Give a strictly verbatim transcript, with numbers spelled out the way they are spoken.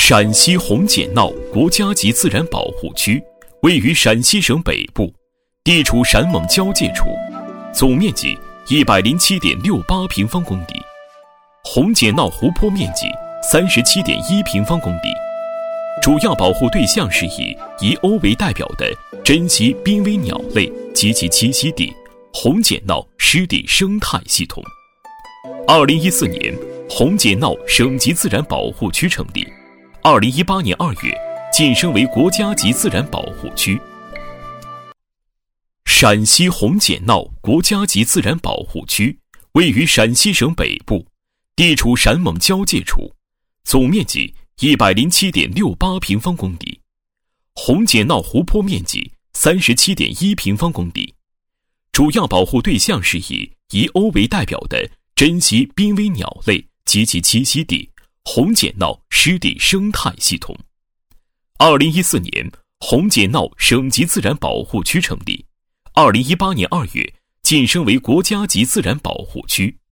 陕西红剪淖国家级自然保护区位于陕西省北部，地处陕蒙交界处，总面积 一百零七点六八平方公里，红剪淖湖泊面积 三十七点一平方公里，主要保护对象是以以鸥为代表的珍稀濒危鸟类及其栖息地红剪淖湿地生态系统。二零一四年，红剪淖省级自然保护区成立，二零一八年二月晋升为国家级自然保护区。陕西红剪淖国家级自然保护区位于陕西省北部，地处陕蒙交界处，总面积 一百零七点六八平方公里，红剪淖湖泊面积 三十七点一平方公里，主要保护对象是以以鸥为代表的珍稀濒危鸟类及其栖息地红剪淖湿地生态系统。二零一四年，红剪淖省级自然保护区成立，二零一八年二月晋升为国家级自然保护区。